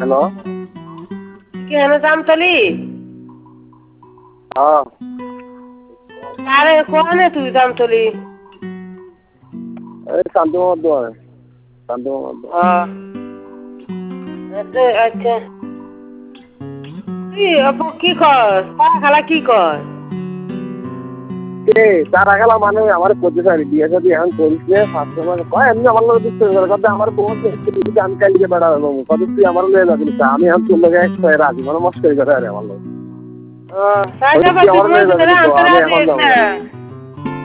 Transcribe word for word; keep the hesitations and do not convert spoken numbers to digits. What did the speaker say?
hello কেন জামতলি হ্যাঁ আরে কোনে তুই জামতলি এই শান্তমুর মাধ্যমে শান্তমুর মাধ্যমে আচ্ছা আচ্ছা তুই আপু কি কর তারা খালা কি কর কে তারা খেলা মানে আমার করতে চাই বিয়ে যদি এখন করিস নে ফার্স্ট সময় কয় এমনি আমার লোক দিচ্ছে কথা আমার বোন আমি কালকে বেড়া হলো কত তুই আমার লয়ে যাবি আমি এখন তোর লগে রাজি মানে মস্করি করে আরে আমার লোক ও তাই তুই যাবার তুই আমার লয়ে যাবি মনে আমি এখন যাবো আন্তর্জাতিক